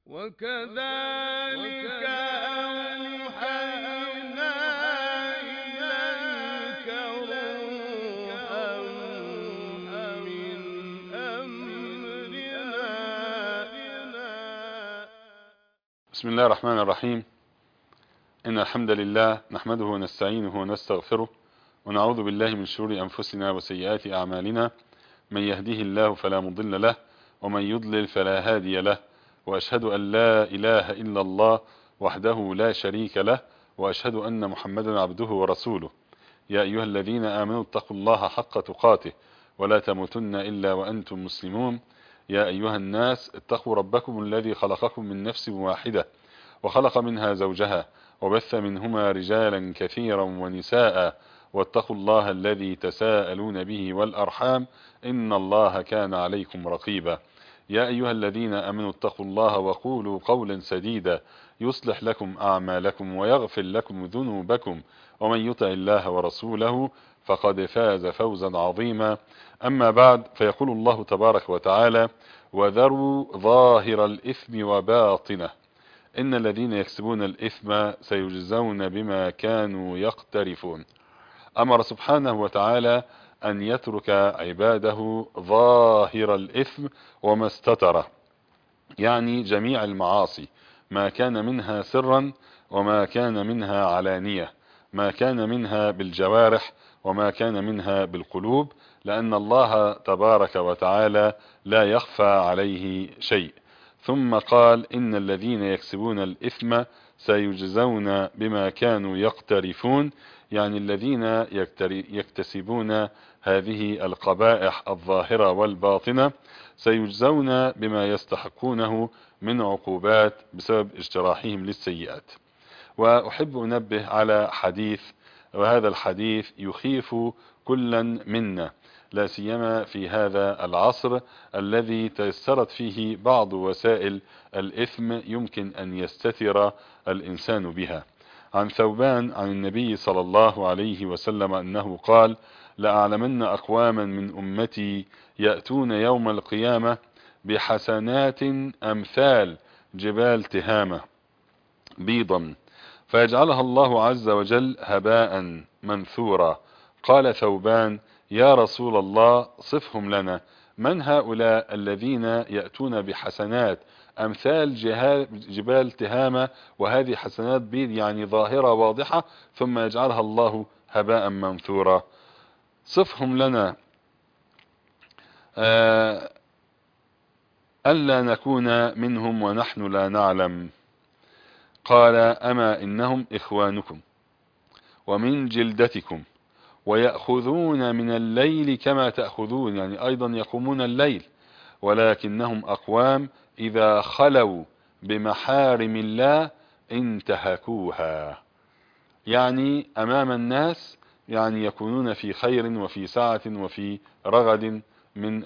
وكذلك أوحينا إليك روحا من أمرنا. بسم الله الرحمن الرحيم. إن الحمد لله نحمده ونستعينه ونستغفره ونعوذ بالله من شرور أنفسنا وسيئات أعمالنا. من يهديه الله فلا مضل له ومن يضلل فلا هادي له، وأشهد أن لا إله إلا الله وحده لا شريك له، وأشهد أن محمدا عبده ورسوله. يا أيها الذين آمنوا اتقوا الله حق تقاته ولا تموتن إلا وأنتم مسلمون. يا أيها الناس اتقوا ربكم الذي خلقكم من نفس واحدة وخلق منها زوجها وبث منهما رجالا كثيرا ونساء، واتقوا الله الذي تساءلون به والأرحام إن الله كان عليكم رقيبا. يا أيها الذين آمنوا اتقوا الله وقولوا قولا سديدا يصلح لكم أعمالكم ويغفر لكم ذنوبكم، ومن يطع الله ورسوله فقد فاز فوزا عظيما. أما بعد، فيقول الله تبارك وتعالى: وذروا ظاهر الإثم وباطنه إن الذين يكسبون الإثم سيجزون بما كانوا يقترفون. أمر سبحانه وتعالى أن يترك عباده ظاهر الإثم وما استتره، يعني جميع المعاصي، ما كان منها سرا وما كان منها علانية، ما كان منها بالجوارح وما كان منها بالقلوب، لأن الله تبارك وتعالى لا يخفى عليه شيء. ثم قال: إن الذين يكسبون الإثم سيجزون بما كانوا يقترفون، يعني الذين يكتسبون هذه القبائح الظاهرة والباطنة سيجزون بما يستحقونه من عقوبات بسبب اجتراحهم للسيئات. وأحب أنبه على حديث، وهذا الحديث يخيف كلا منا، لا سيما في هذا العصر الذي تيسرت فيه بعض وسائل الإثم يمكن أن يستتر الإنسان بها. عن ثوبان عن النبي صلى الله عليه وسلم أنه قال: لأعلمن أقواما من أمتي يأتون يوم القيامة بحسنات أمثال جبال تهامة بيضا، فيجعلها الله عز وجل هباء منثورا. قال ثوبان: يا رسول الله صفهم لنا، من هؤلاء الذين يأتون بحسنات أمثال جبال تهامة، وهذه حسنات بيض يعني ظاهرة واضحة، ثم يجعلها الله هباء منثورا؟ صفهم لنا ألا نكون منهم ونحن لا نعلم. قال: أما إنهم إخوانكم ومن جلدتكم ويأخذون من الليل كما تأخذون، يعني أيضا يقومون الليل، ولكنهم أقوام إذا خلوا بمحارم الله انتهكوها، يعني أمام الناس يعني يكونون في خير وفي سعة وفي رغد من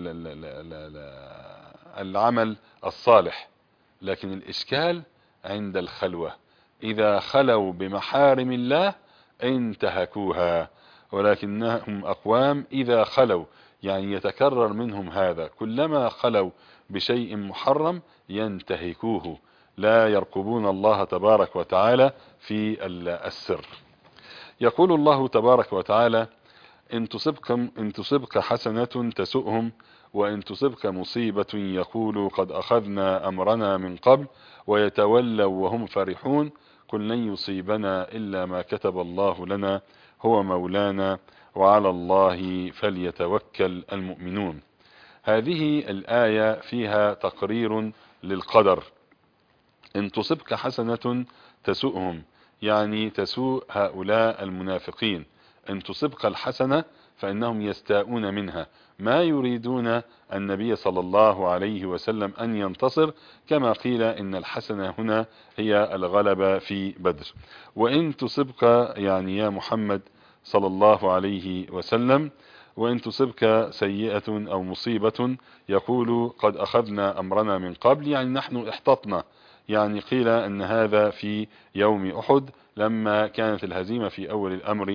العمل الصالح، لكن الإشكال عند الخلوة، إذا خلوا بمحارم الله انتهكوها. ولكنهم أقوام إذا خلوا، يعني يتكرر منهم هذا، كلما خلوا بشيء محرم ينتهكوه، لا يرقبون الله تبارك وتعالى في السر. يقول الله تبارك وتعالى: إن تصبك حسنة تسؤهم، وإن تصبك مصيبة يقولوا قد أخذنا أمرنا من قبل، ويتولوا وهم فرحون. قل لن يصيبنا إلا ما كتب الله لنا هو مولانا وعلى الله فليتوكل المؤمنون. هذه الآية فيها تقرير للقدر. إن تصبك حسنة تسؤهم، يعني تسوء هؤلاء المنافقين. إن تصبك الحسنة فإنهم يستاءون منها، ما يريدون النبي صلى الله عليه وسلم أن ينتصر، كما قيل إن الحسنة هنا هي الغلبة في بدر. وإن تصبك يعني يا محمد صلى الله عليه وسلم، وإن تصبك سيئة أو مصيبة يقول قد أخذنا أمرنا من قبل، يعني نحن احتطنا، يعني قيل أن هذا في يوم أحد لما كانت الهزيمة في أول الأمر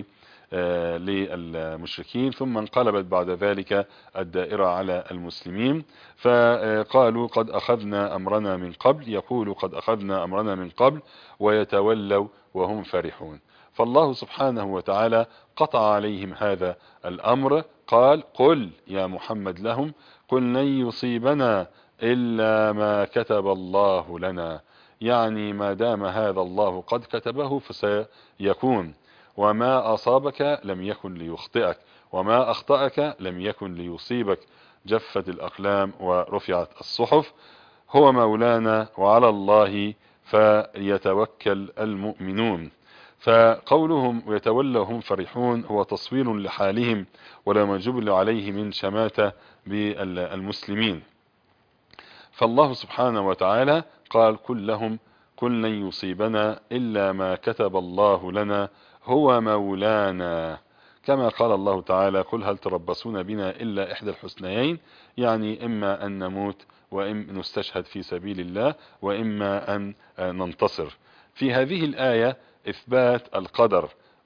للمشركين، ثم انقلبت بعد ذلك الدائرة على المسلمين، فقالوا قد أخذنا أمرنا من قبل، يقول قد أخذنا أمرنا من قبل ويتولوا وهم فرحون. فالله سبحانه وتعالى قطع عليهم هذا الأمر، قال قل يا محمد لهم قل لن يصيبنا إلا ما كتب الله لنا، يعني ما دام هذا الله قد كتبه فسيكون، وما أصابك لم يكن ليخطئك، وما أخطأك لم يكن ليصيبك، جفت الأقلام ورفعت الصحف، هو مولانا وعلى الله فيتوكل المؤمنون. فقولهم ويتولوا فرحون هو تصوير لحالهم ولما جبل عليه من شماتة بالمسلمين. فالله سبحانه وتعالى قال قل لهم قل لن يصيبنا إلا ما كتب الله لنا هو مولانا، كما قال الله تعالى قل هل تربصون بنا إلا إحدى الحسنيين، يعني إما أن نموت وإما نستشهد في سبيل الله وإما أن ننتصر. في هذه الآية إثبات القدر،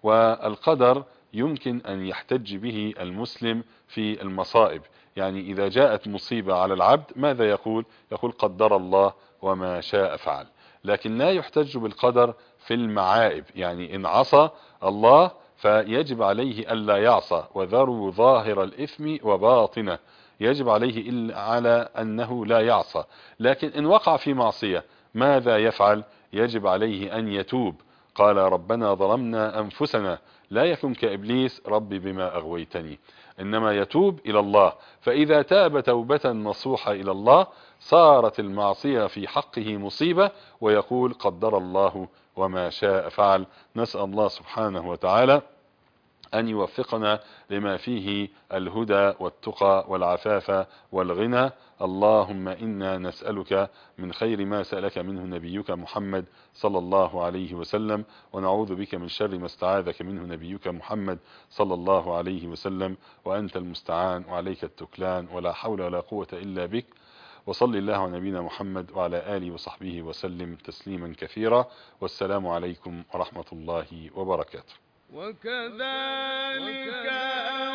والقدر يمكن أن يحتج به المسلم في المصائب، يعني إذا جاءت مصيبة على العبد ماذا يقول؟ يقول قدر الله وما شاء فعل. لكن لا يحتج بالقدر في المعائب، يعني إن عصى الله فيجب عليه ألا يعصى، وذروا ظاهر الإثم وباطنه، يجب عليه إلا على أنه لا يعصى. لكن إن وقع في معصية ماذا يفعل؟ يجب عليه أن يتوب، قال ربنا ظلمنا أنفسنا، لا يكن كإبليس ربي بما أغويتني، إنما يتوب إلى الله. فإذا تاب توبة نصوحة إلى الله صارت المعصية في حقه مصيبة ويقول قدر الله وما شاء فعل. نسأل الله سبحانه وتعالى أن يوفقنا لما فيه الهدى والتقى والعفاف والغنى. اللهم إنا نسألك من خير ما سألك منه نبيك محمد صلى الله عليه وسلم، ونعوذ بك من شر ما استعاذك منه نبيك محمد صلى الله عليه وسلم، وأنت المستعان وعليك التكلان، ولا حول ولا قوة إلا بك. وصلى الله على نبينا محمد وعلى آله وصحبه وسلم تسليما كثيرا، والسلام عليكم ورحمة الله وبركاته. وكذلك